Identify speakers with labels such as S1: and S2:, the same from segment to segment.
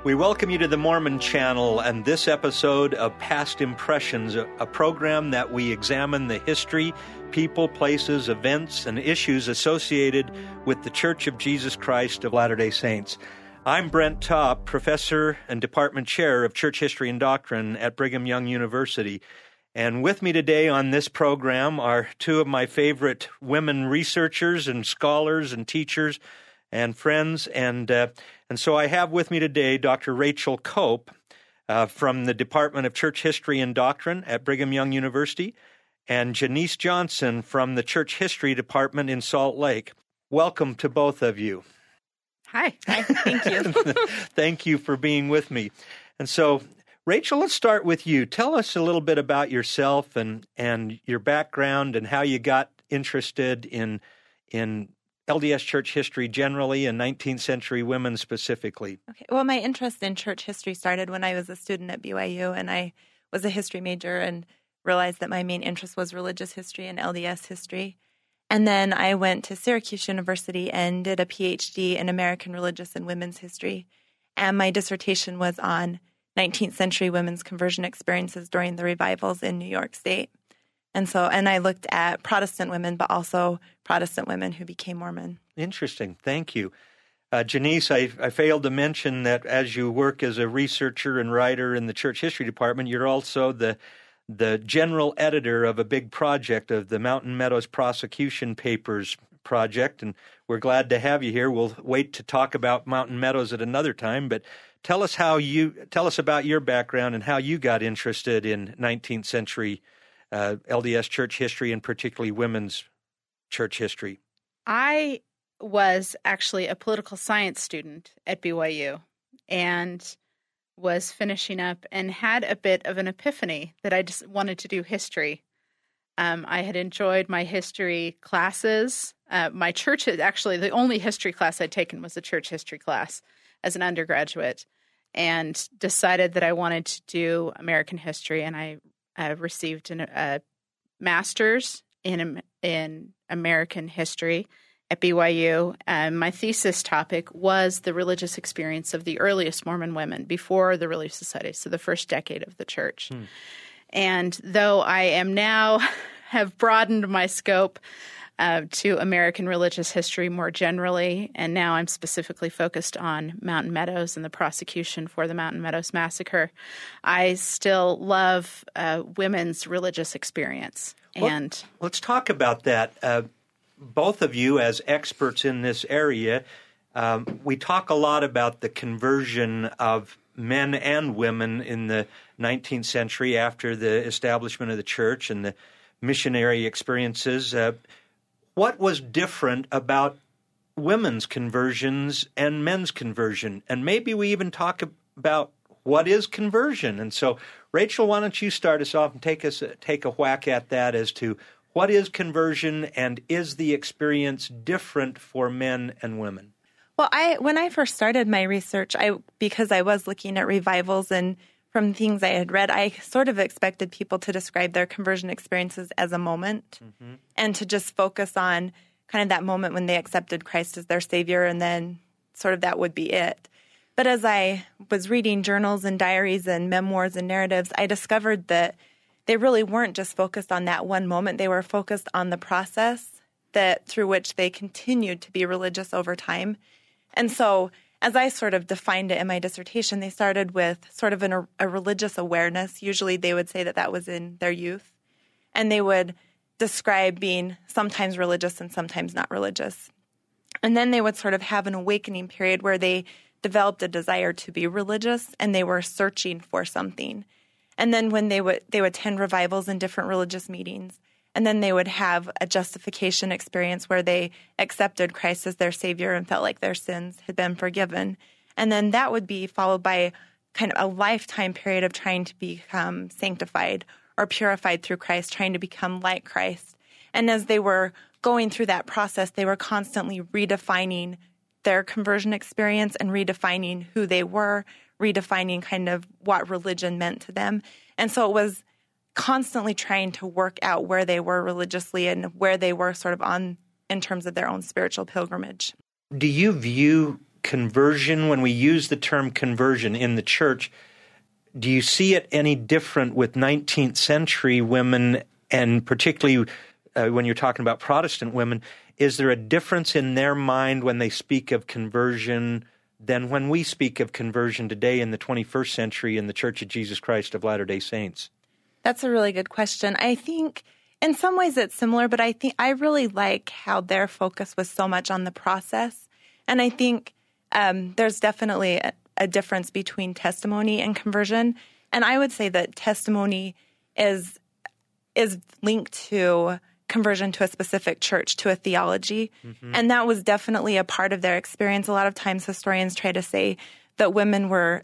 S1: We welcome you to the Mormon Channel and this episode of Past Impressions, a program that we examine the history, people, places, events, and issues associated with the Church of Jesus Christ of Latter-day Saints. I'm Brent Topp, professor and department chair of Church History and Doctrine at Brigham Young University. And with me today on this program are two of my favorite women researchers and scholars and teachers and friends. And so I have with me today Dr. Rachel Cope from the Department of Church History and Doctrine at Brigham Young University, and Janice Johnson from the Church History Department in Salt Lake. Welcome to both of you.
S2: Hi. Thank you.
S1: Thank you for being with me. And so, Rachel, let's start with you. Tell us a little bit about yourself and your background and how you got interested in LDS church history generally and 19th century women specifically.
S2: Okay. Well, my interest in church history started when I was a student at BYU, and I was a history major and realized that my main interest was religious history and LDS history. And then I went to Syracuse University and did a PhD in American religious and women's history. And my dissertation was on 19th century women's conversion experiences during the revivals in New York State. And I looked at Protestant women, but also Protestant women who became Mormon.
S1: Interesting. Thank you. Janice, I failed to mention that as you work as a researcher and writer in the Church History Department, you're also the general editor of a big project of the Mountain Meadows Prosecution Papers project, and we're glad to have you here. We'll wait to talk about Mountain Meadows at another time, but tell us about your background and how you got interested in 19th century LDS church history, and particularly women's church history.
S3: I was actually a political science student at BYU and was finishing up and had a bit of an epiphany that I just wanted to do history. I had enjoyed my history classes. My church had actually, the only history class I'd taken was a church history class as an undergraduate, and decided that I wanted to do American history, and I received a master's in American history at BYU. My thesis topic was the religious experience of the earliest Mormon women before the Relief Society, so the first decade of the church. And though I am now have broadened my scope to American religious history more generally, and now I'm specifically focused on Mountain Meadows and the prosecution for the Mountain Meadows massacre, I still love women's religious experience. And
S1: let's talk about that. Both of you, as experts in this area, we talk a lot about the conversion of men and women in the 19th century after the establishment of the church and the missionary experiences. What was different about women's conversions and men's conversion? And maybe we even talk about what is conversion. And so, Rachel, why don't you start us off and take a whack at that as to what is conversion, and is the experience different for men and women?
S2: Well, when I first started my research, because I was looking at revivals and from things I had read, I sort of expected people to describe their conversion experiences as a moment, and to just focus on kind of that moment when they accepted Christ as their Savior, and then sort of that would be it. But as I was reading journals and diaries and memoirs and narratives, I discovered that they really weren't just focused on that one moment. They were focused on the process through which they continued to be religious over time. And so, as I sort of defined it in my dissertation, they started with sort of a religious awareness. Usually they would say that was in their youth. And they would describe being sometimes religious and sometimes not religious. And then they would sort of have an awakening period where they developed a desire to be religious, and they were searching for something. And then when they would attend revivals in different religious meetings, and then they would have a justification experience where they accepted Christ as their Savior and felt like their sins had been forgiven. And then that would be followed by kind of a lifetime period of trying to become sanctified or purified through Christ, trying to become like Christ. And as they were going through that process, they were constantly redefining their conversion experience and redefining who they were, redefining kind of what religion meant to them. And so it was constantly trying to work out where they were religiously and where they were sort of on in terms of their own spiritual pilgrimage.
S1: Do you view conversion, when we use the term conversion in the church, do you see it any different with 19th century women, and particularly when you're talking about Protestant women? Is there a difference in their mind when they speak of conversion than when we speak of conversion today in the 21st century in the Church of Jesus Christ of Latter-day Saints?
S2: That's a really good question. I think in some ways it's similar, but I think I really like how their focus was so much on the process. And I think there's definitely a difference between testimony and conversion. And I would say that testimony is linked to conversion to a specific church, to a theology. Mm-hmm. And that was definitely a part of their experience. A lot of times historians try to say that women were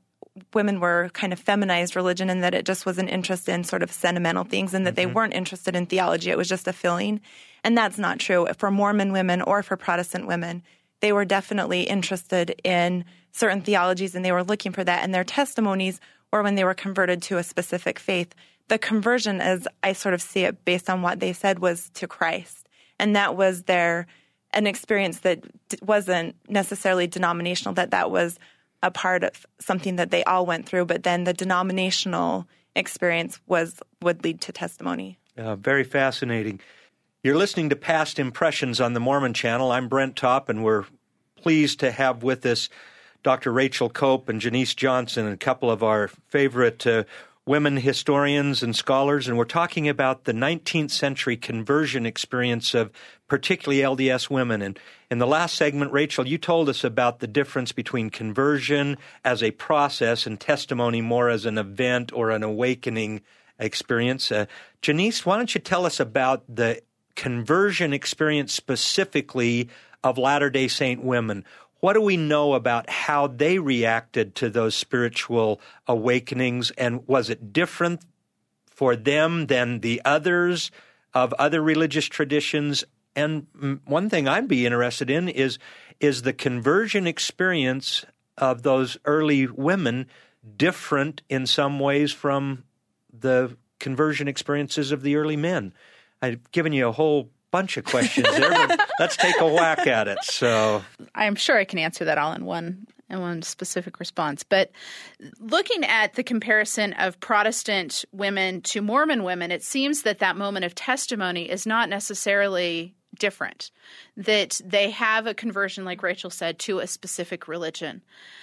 S2: kind of feminized religion, and that it just was an interest in sort of sentimental things, and that they weren't interested in theology. It was just a filling. And that's not true. For Mormon women or for Protestant women, they were definitely interested in certain theologies, and they were looking for that. And their testimonies, or when they were converted to a specific faith, the conversion, as I sort of see it based on what they said, was to Christ. And that was an experience that wasn't necessarily denominational, that was a part of something that they all went through, but then the denominational experience would lead to testimony.
S1: Very fascinating. You're listening to Past Impressions on the Mormon Channel. I'm Brent Topp, and we're pleased to have with us Dr. Rachel Cope and Janice Johnson, and a couple of our favorite women historians and scholars, and we're talking about the 19th century conversion experience of particularly LDS women. And in the last segment, Rachel, you told us about the difference between conversion as a process and testimony more as an event or an awakening experience. Janice, why don't you tell us about the conversion experience specifically of Latter-day Saint women? What do we know about how they reacted to those spiritual awakenings, and was it different for them than the others of other religious traditions? And one thing I'd be interested in is the conversion experience of those early women different in some ways from the conversion experiences of the early men? I've given you a whole bunch of questions there, but let's take a whack at it. So
S3: I'm sure I can answer that all in one specific response. But looking at the comparison of Protestant women to Mormon women, it seems that moment of testimony is not necessarily different, that they have a conversion, like Rachel said, to a specific religion.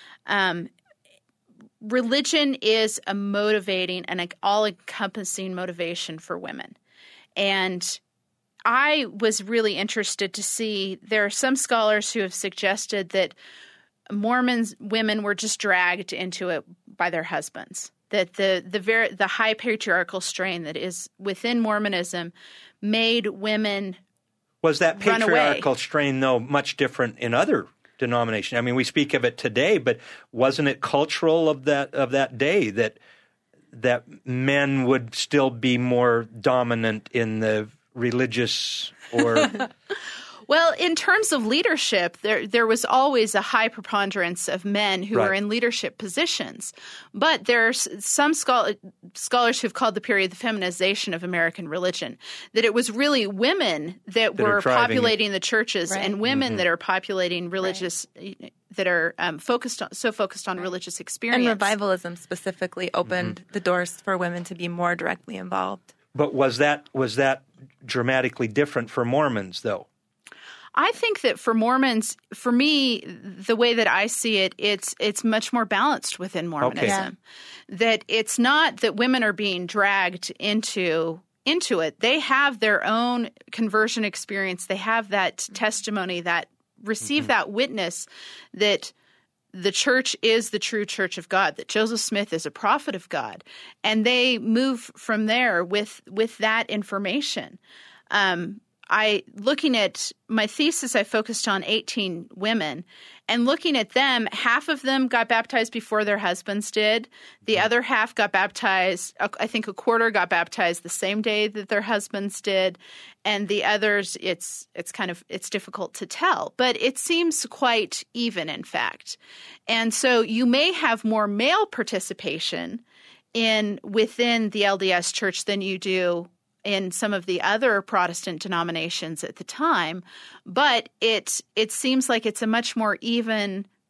S3: Religion is a motivating and an all-encompassing motivation for women. And I was really interested to see, there are some scholars who have suggested that Mormon women were just dragged into it by their husbands, that the high patriarchal strain that is within Mormonism made women
S1: Was that patriarchal strain, though, much different in other denominations? I mean, we speak of it today, but wasn't it cultural of that day that men would still be more dominant in the religious or
S3: Well, in terms of leadership, there was always a high preponderance of men who were in leadership positions. But there's some scholars who've called the period the feminization of American religion, that it was really women that were populating the churches and women that are populating religious that are focused on religious experience.
S2: And revivalism specifically opened the doors for women to be more directly involved.
S1: But was that dramatically different for Mormons, though?
S3: I think that for Mormons, for me, the way that I see it, it's much more balanced within Mormonism. Okay. That it's not that women are being dragged into it. They have their own conversion experience. They have that testimony, that receive that witness that the church is the true church of God, that Joseph Smith is a prophet of God. And they move from there with that information. Looking at my thesis, I focused on 18 women, and looking at them, half of them got baptized before their husbands did. The other half got baptized, I think a quarter got baptized the same day that their husbands did. And the others, it's difficult to tell, but it seems quite even, in fact. And so you may have more male participation within the LDS church than you do in some of the other Protestant denominations at the time, but it seems like it's a much more even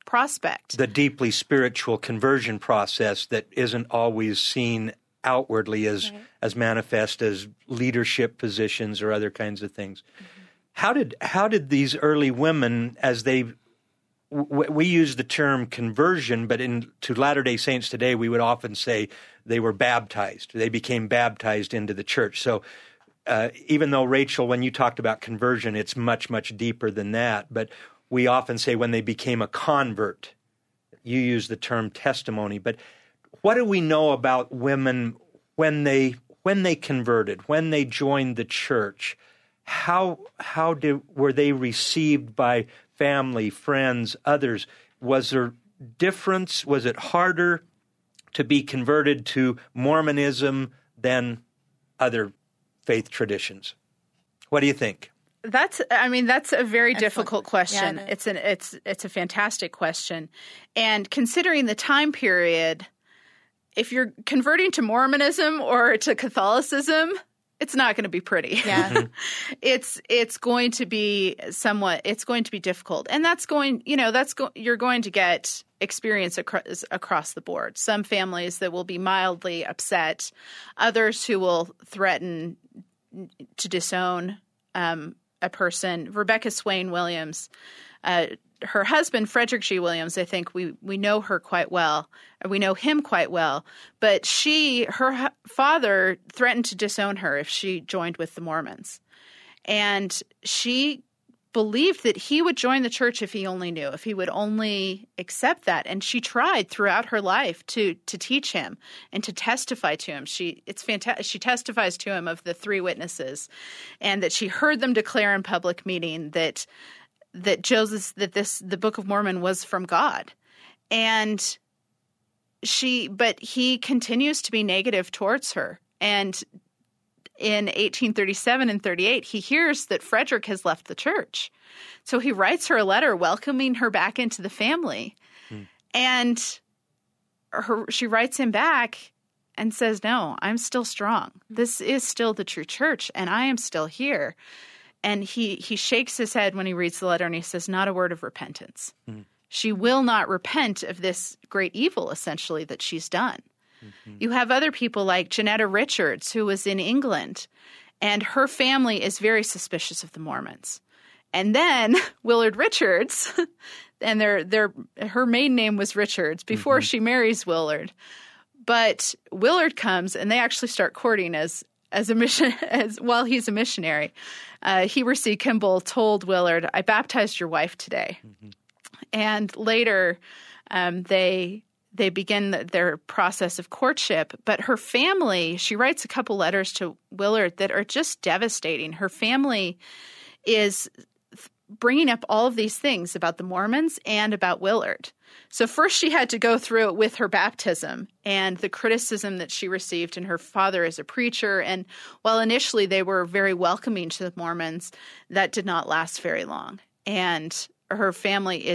S3: prospect.
S1: The deeply spiritual conversion process that isn't always seen outwardly as manifest as leadership positions or other kinds of things. Mm-hmm. How did these early women, as we use the term conversion, but to Latter-day Saints today, we would often say they were baptized. They became baptized into the church. So even though, Rachel, when you talked about conversion, it's much, much deeper than that. But we often say when they became a convert. You use the term testimony. But what do we know about women when they converted, when they joined the church? How were they received by family, friends, others? Was there difference? Was it harder to be converted to Mormonism than other faith traditions? What do you think?
S3: That's a very difficult question.
S2: Yeah,
S3: it's a fantastic question. And considering the time period, if you're converting to Mormonism or to Catholicism, it's not going to be pretty.
S2: Yeah.
S3: It's going to be difficult. And you're going to get experience across the board. Some families that will be mildly upset, others who will threaten to disown a person. Rebecca Swain Williams, her husband, Frederick G. Williams, I think we know her quite well. We know him quite well. But her father threatened to disown her if she joined with the Mormons. And she believed that he would join the church if he only knew, if he would only accept that. And she tried throughout her life to teach him and to testify to him. It's fantastic. She testifies to him of the three witnesses, and that she heard them declare in public meeting that the Book of Mormon was from God. But he continues to be negative towards her. And in 1837 and 38, he hears that Frederick has left the church. So he writes her a letter welcoming her back into the family. And she writes him back and says, "No, I'm still strong. This is still the true church, and I am still here." And he shakes his head when he reads the letter, and he says, "Not a word of repentance." She will not repent of this great evil, essentially, that she's done. You have other people like Janetta Richards, who was in England, and her family is very suspicious of the Mormons. And then Willard Richards, and her maiden name was Richards before she marries Willard. But Willard comes, and they actually start courting as while he's a missionary. Heber C. Kimball told Willard, "I baptized your wife today." And later, they begin their process of courtship. But her family, she writes a couple letters to Willard that are just devastating. Her family is bringing up all of these things about the Mormons and about Willard. So first she had to go through it with her baptism and the criticism that she received, and her father as a preacher. And while initially they were very welcoming to the Mormons, that did not last very long. And her family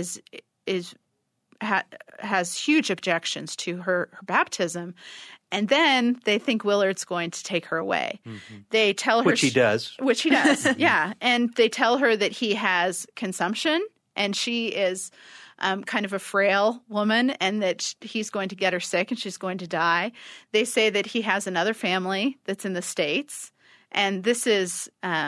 S3: has huge objections to her baptism. And then they think Willard's going to take her away. They tell her—
S1: Which he does,
S3: yeah. And they tell her that he has consumption, and she is kind of a frail woman, and that he's going to get her sick and she's going to die. They say that he has another family that's in the States. And this is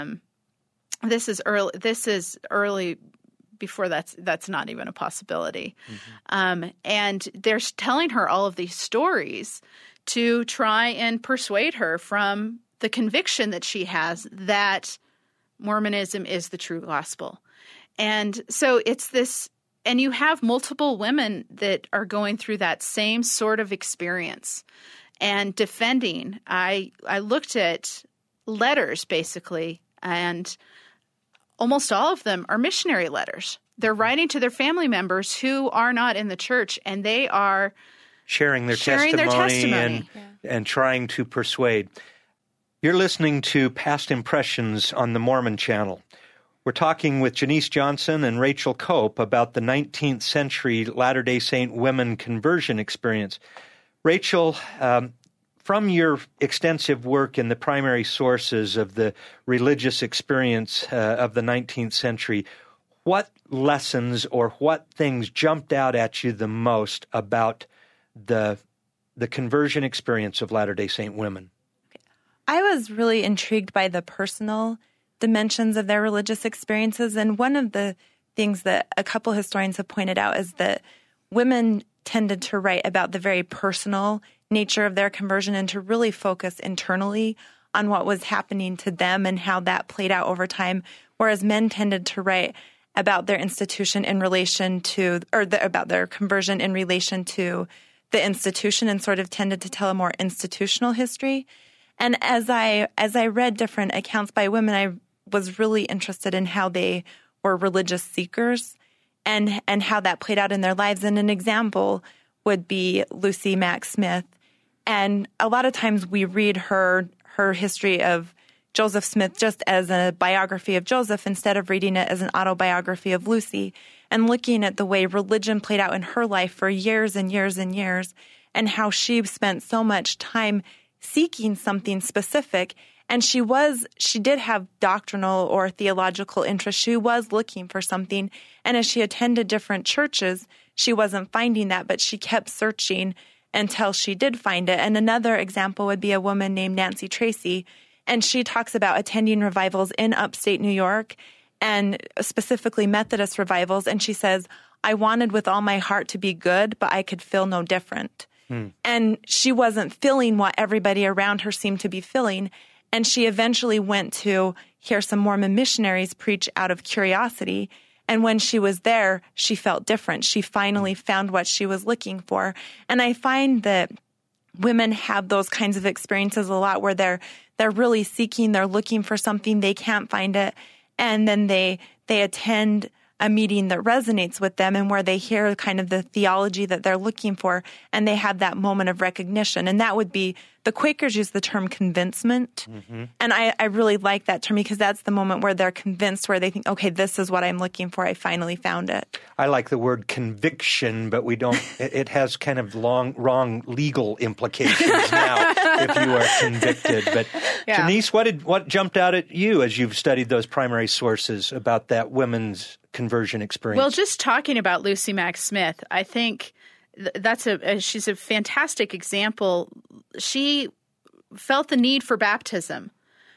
S3: early before that's not even a possibility. And they're telling her all of these stories to try and persuade her from the conviction that she has that Mormonism is the true gospel. And so it's this, and you have multiple women that are going through that same sort of experience and defending. I looked at letters basically, and almost all of them are missionary letters. They're writing to their family members who are not in the church, and they are
S1: sharing their testimony. And trying to persuade. You're listening to Past Impressions on the Mormon Channel. We're talking with Janice Johnson and Rachel Cope about the 19th century Latter-day Saint women conversion experience. Rachel, from your extensive work in the primary sources of the religious experience of the 19th century, what lessons or what things jumped out at you the most about the conversion experience of Latter-day Saint women?
S2: I was really intrigued by the personal dimensions of their religious experiences. And one of the things that a couple historians have pointed out is that women tended to write about the very personal nature of their conversion and to really focus internally on what was happening to them and how that played out over time, whereas men tended to write about their institution in relation to, about their conversion in relation to the institution, and sort of tended to tell a more institutional history. And as I read different accounts by women, I was really interested in how they were religious seekers and how that played out in their lives. And an example would be Lucy Mack Smith. And a lot of times we read her history of Joseph Smith just as a biography of Joseph instead of reading it as an autobiography of Lucy, and looking at the way religion played out in her life for years and years and years, and how she spent so much time seeking something specific. And she did have doctrinal or theological interests. She was looking for something. And as she attended different churches, she wasn't finding that, but she kept searching until she did find it. And another example would be a woman named Nancy Tracy. And she talks about attending revivals in upstate New York, and specifically Methodist revivals. And she says, I wanted with all my heart to be good, but I could feel no different. And she wasn't feeling what everybody around her seemed to be feeling. And she eventually went to hear some Mormon missionaries preach out of curiosity. And when she was there, she felt different. She finally found what she was looking for. And I find that women have those kinds of experiences a lot, where they're really seeking, they're looking for something, they can't find it. And then they attend a meeting that resonates with them and where they hear kind of the theology that they're looking for, and they have that moment of recognition. And that would be, the Quakers use the term convincement. And I really like that term, because that's the moment where they're convinced, where they think, okay, this is what I'm looking for. I finally found it. I like the word conviction, but we don't, it has kind of wrong legal implications now if you are convicted. But yeah. Denise, what jumped out at you as you've studied those primary sources about that women's conversion experience?
S3: Well, just talking about Lucy Mack Smith, I think she's a fantastic example. She felt the need for baptism,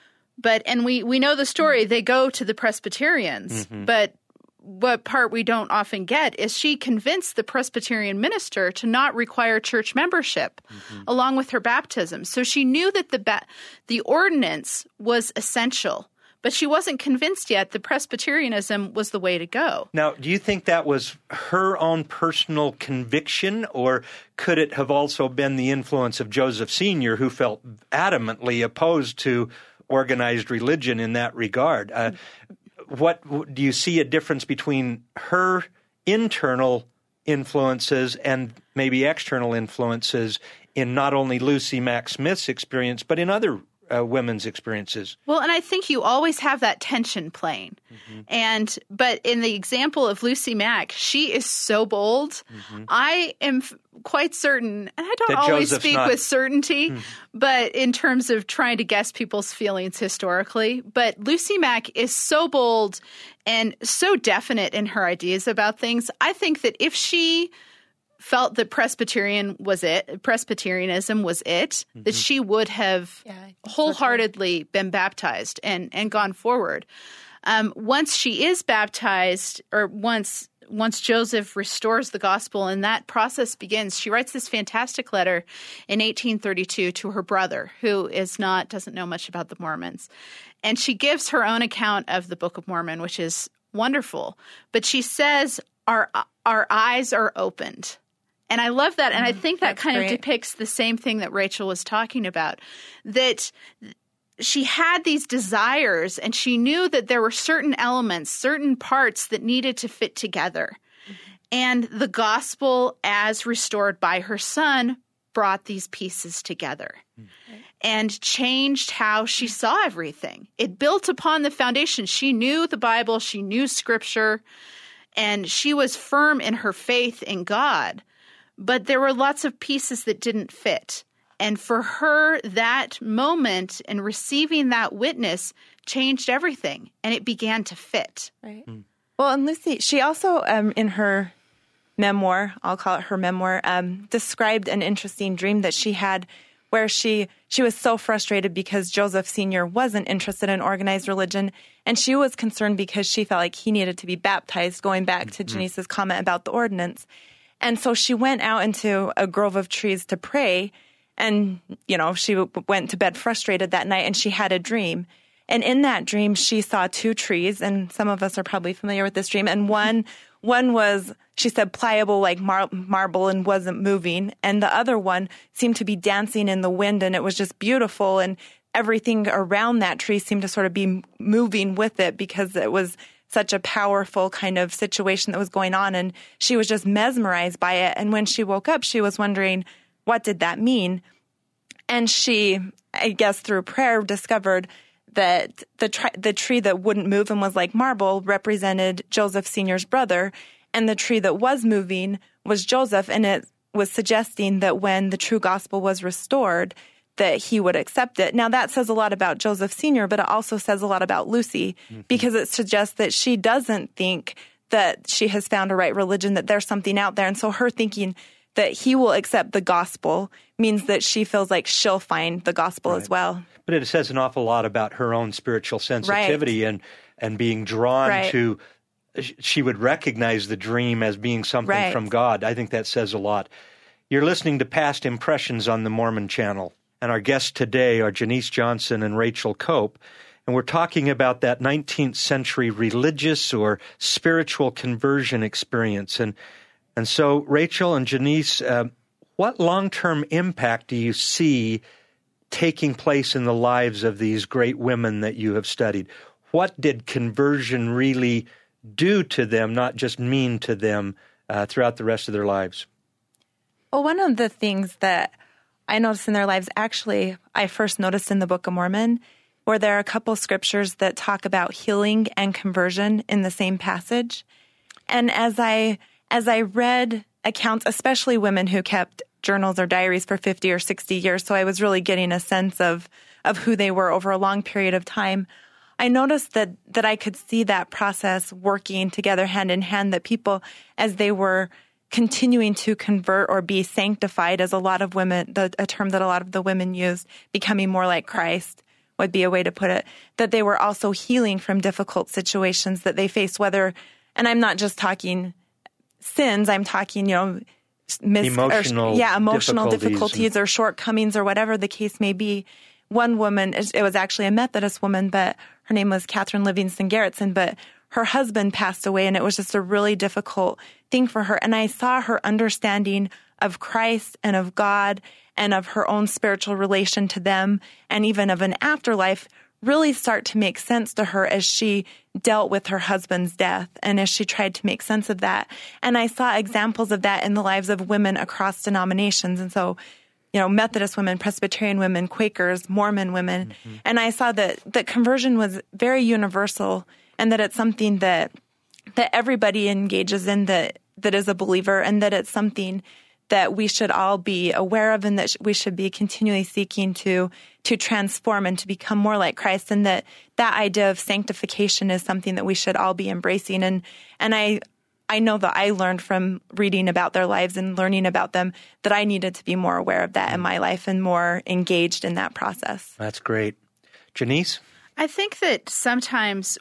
S3: and we know the story. They go to the Presbyterians, but what part we don't often get is she convinced the Presbyterian minister to not require church membership along with her baptism. So she knew that the ordinance was essential, but she wasn't convinced yet that Presbyterianism was the way to go.
S1: Now, do you think that was her own personal conviction, or could it have also been the influence of Joseph Sr., who felt adamantly opposed to organized religion in that regard? What do you see a difference between her internal influences and maybe external influences in not only Lucy Mack Smith's experience, but in other women's experiences?
S3: Well, and I think you always have that tension playing. But in the example of Lucy Mack, she is so bold. I am quite certain, and I don't always speak with certainty, but in terms of trying to guess people's feelings historically. But Lucy Mack is so bold and so definite in her ideas about things. I think that if she felt that Presbyterianism was it, that she would have wholeheartedly been baptized and gone forward. Once she is baptized, or once Joseph restores the gospel and that process begins, she writes this fantastic letter in 1832 to her brother, who doesn't know much about the Mormons. And she gives her own account of the Book of Mormon, which is wonderful. But she says, our eyes are opened. And I love that. And I think that kind of depicts the same thing that Rachel was talking about, that she had these desires and she knew that there were certain elements, certain parts that needed to fit together. And the gospel, as restored by her son, brought these pieces together and changed how she saw everything. It built upon the foundation. She knew the Bible, she knew Scripture, and she was firm in her faith in God. But there were lots of pieces that didn't fit. And for her, that moment and receiving that witness changed everything, and it began to fit.
S2: Right. Well, and Lucy, she also, in her memoir, I'll call it her memoir, described an interesting dream that she had where she was so frustrated because Joseph Sr. wasn't interested in organized religion, and she was concerned because she felt like he needed to be baptized, going back to Janice's comment about the ordinance. And so she went out into a grove of trees to pray, and, she went to bed frustrated that night, and she had a dream. And in that dream, she saw two trees, and some of us are probably familiar with this dream, and one was, she said, pliable like marble and wasn't moving. And the other one seemed to be dancing in the wind, and it was just beautiful. And everything around that tree seemed to sort of be moving with it because it was such a powerful kind of situation that was going on. And she was just mesmerized by it. And when she woke up, she was wondering, what did that mean? And she, I guess through prayer, discovered that the tree that wouldn't move and was like marble represented Joseph Sr.'s brother, and the tree that was moving was Joseph, and it was suggesting that when the true gospel was restored, that he would accept it. Now, that says a lot about Joseph Sr., but it also says a lot about Lucy, because it suggests that she doesn't think that she has found a right religion, that there's something out there. And so her thinking that he will accept the gospel means that she feels like she'll find the gospel as well.
S1: But it says an awful lot about her own spiritual sensitivity and being drawn to, she would recognize the dream as being something from God. I think that says a lot. You're listening to Past Impressions on the Mormon Channel, and our guests today are Janice Johnson and Rachel Cope, and we're talking about that 19th century religious or spiritual conversion experience. And so, Rachel and Janice, what long-term impact do you see taking place in the lives of these great women that you have studied? What did conversion really do to them, not just mean to them, throughout the rest of their lives?
S2: Well, one of the things that I noticed in their lives, actually, I first noticed in the Book of Mormon, where there are a couple scriptures that talk about healing and conversion in the same passage. And as I read accounts, especially women who kept journals or diaries for 50 or 60 years, so I was really getting a sense of who they were over a long period of time, I noticed that I could see that process working together hand in hand, that people, as they were continuing to convert or be sanctified, as a lot of women, a term that a lot of the women used, becoming more like Christ would be a way to put it, that they were also healing from difficult situations that they faced, and I'm not just talking sins, I'm talking, emotional difficulties or shortcomings or whatever the case may be. One woman, it was actually a Methodist woman, but her name was Catherine Livingston Garretson, but her husband passed away, and it was just a really difficult thing for her. And I saw her understanding of Christ and of God and of her own spiritual relation to them, and even of an afterlife, really start to make sense to her as she dealt with her husband's death and as she tried to make sense of that. And I saw examples of that in the lives of women across denominations. And so, Methodist women, Presbyterian women, Quakers, Mormon women. And I saw that conversion was very universal, and that it's something that everybody engages in that is a believer, and that it's something that we should all be aware of, and that we should be continually seeking to transform and to become more like Christ, and that idea of sanctification is something that we should all be embracing. And I know that I learned from reading about their lives and learning about them that I needed to be more aware of that in my life and more engaged in that process.
S1: That's great. Janice?
S3: I think that sometimes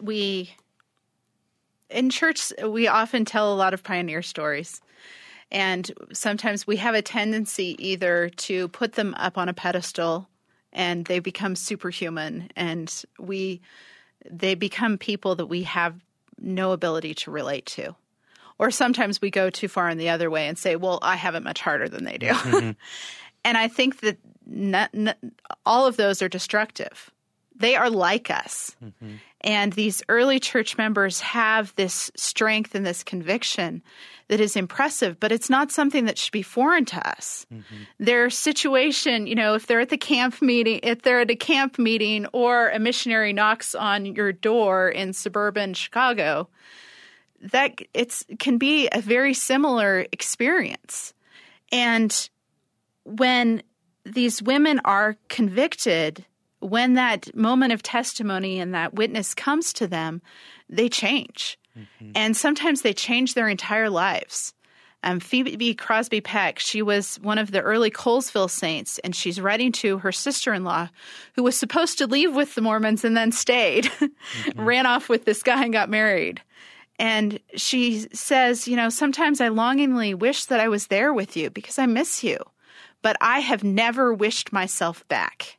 S3: in church, we often tell a lot of pioneer stories. And sometimes we have a tendency either to put them up on a pedestal and they become superhuman, and they become people that we have no ability to relate to. Or sometimes we go too far in the other way and say, well, I have it much harder than they do. And I think that all of those are destructive. They are like us. And these early church members have this strength and this conviction that is impressive, but it's not something that should be foreign to us. Their situation, if they're at a camp meeting or a missionary knocks on your door in suburban Chicago, that can be a very similar experience. And when these women are convicted, when that moment of testimony and that witness comes to them, they change. And sometimes they change their entire lives. Phoebe Crosby Peck, she was one of the early Colesville saints, and she's writing to her sister-in-law, who was supposed to leave with the Mormons and then stayed, ran off with this guy and got married. And she says, sometimes I longingly wish that I was there with you because I miss you, but I have never wished myself back.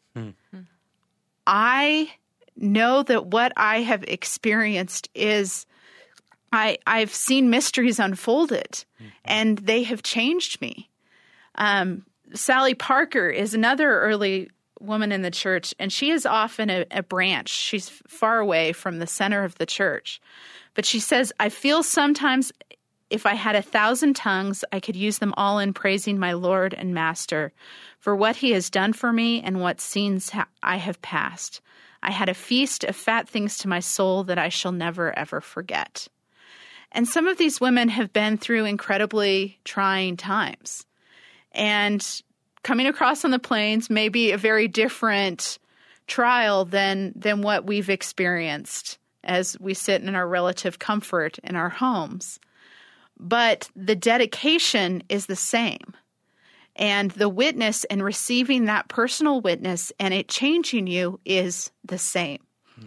S3: I know that what I have experienced is I've seen mysteries unfolded, and they have changed me. Sally Parker is another early woman in the church, and she is often a branch. She's far away from the center of the church. But she says, I feel sometimes if I had 1,000 tongues, I could use them all in praising my Lord and Master for what he has done for me and what scenes I have passed. I had a feast of fat things to my soul that I shall never, ever forget. And some of these women have been through incredibly trying times. And coming across on the plains may be a very different trial than what we've experienced as we sit in our relative comfort in our homes. But the dedication is the same. And the witness and receiving that personal witness and it changing you is the same.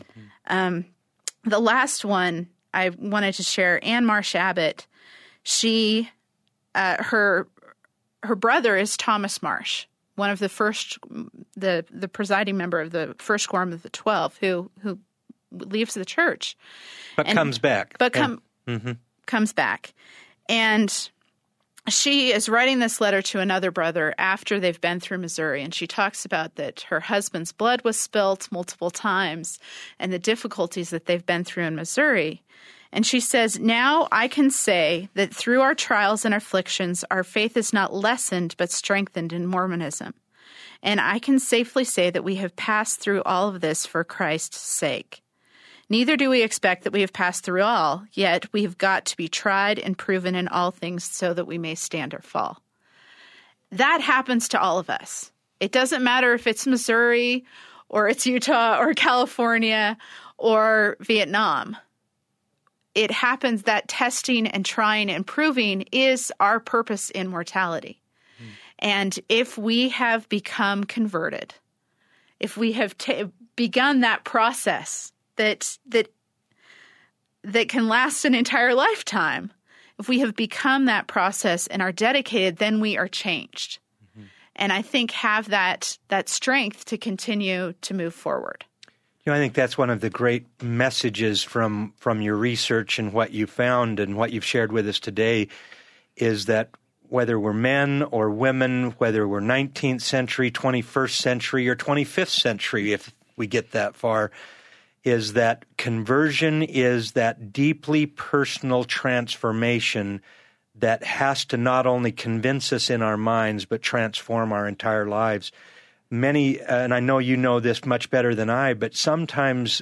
S3: The last one I wanted to share, Anne Marsh Abbott, she, her brother is Thomas Marsh, one of the first, the presiding member of the first quorum of the 12, who leaves the church.
S1: But comes back.
S3: Comes back. And she is writing this letter to another brother after they've been through Missouri, and she talks about that her husband's blood was spilt multiple times and the difficulties that they've been through in Missouri. And she says, now I can say that through our trials and afflictions, our faith is not lessened but strengthened in Mormonism. And I can safely say that we have passed through all of this for Christ's sake. Neither do we expect that we have passed through all, yet we have got to be tried and proven in all things so that we may stand or fall. That happens to all of us. It doesn't matter if it's Missouri or it's Utah or California or Vietnam. It happens that testing and trying and proving is our purpose in mortality. And if we have become converted, if we have begun that process that can last an entire lifetime, if we have become that process and are dedicated, then we are changed. And I think have that strength to continue to move forward.
S1: I think that's one of the great messages from your research and what you found and what you've shared with us today is that whether we're men or women, whether we're 19th century, 21st century, or 25th century, if we get that far, is that conversion is that deeply personal transformation that has to not only convince us in our minds, but transform our entire lives. Many, and I know you know this much better than I, but sometimes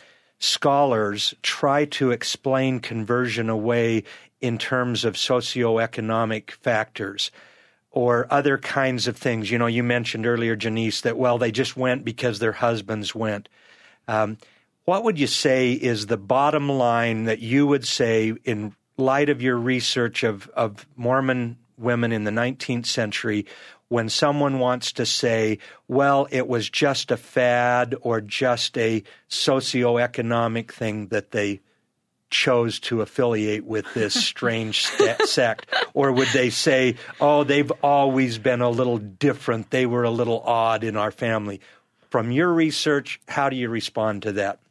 S1: scholars try to explain conversion away in terms of socioeconomic factors or other kinds of things. You mentioned earlier, Janice, that, well, they just went because their husbands went. What would you say is the bottom line that you would say in light of your research of Mormon women in the 19th century when someone wants to say, well, it was just a fad or just a socioeconomic thing that they chose to affiliate with this strange sect? Or would they say, oh, they've always been a little different. They were a little odd in our family. From your research, how do you respond to that?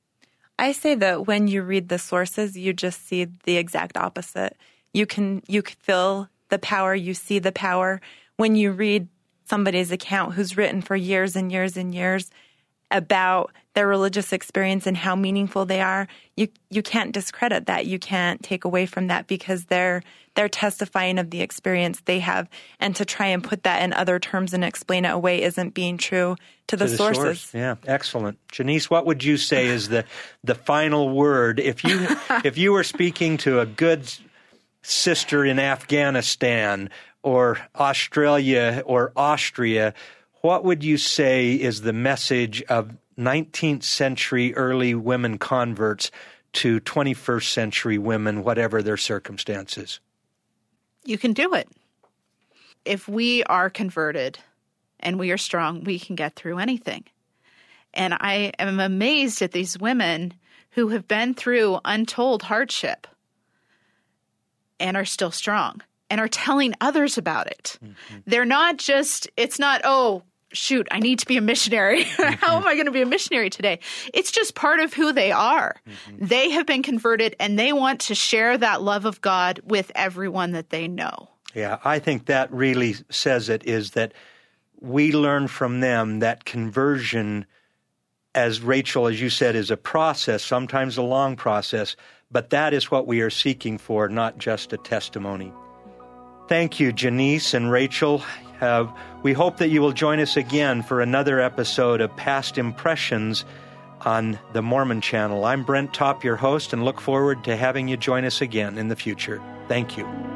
S2: I say that when you read the sources, you just see the exact opposite. You can feel the power, you see the power. When you read somebody's account who's written for years and years and years about their religious experience and how meaningful they are, you can't discredit that. You can't take away from that because they're testifying of the experience they have. And to try and put that in other terms and explain it away isn't being true to the sources.
S1: Source. Yeah, excellent. Janice, what would you say is the final word? If you were speaking to a good sister in Afghanistan or Australia or Austria, what would you say is the message of 19th century early women converts to 21st century women, whatever their circumstances?
S3: You can do it. If we are converted and we are strong, we can get through anything. And I am amazed at these women who have been through untold hardship and are still strong and are telling others about it. Mm-hmm. They're not just, it's not, oh, shoot, I need to be a missionary. How am I going to be a missionary today? It's just part of who they are. Mm-hmm. They have been converted and they want to share that love of God with everyone that they know.
S1: Yeah, I think that really says it, is that we learn from them that conversion, as Rachel, as you said, is a process, sometimes a long process, but that is what we are seeking for, not just a testimony. Thank you, Janice and Rachel. We hope that you will join us again for another episode of Past Impressions on the Mormon Channel. I'm Brent Topp, your host, and look forward to having you join us again in the future. Thank you.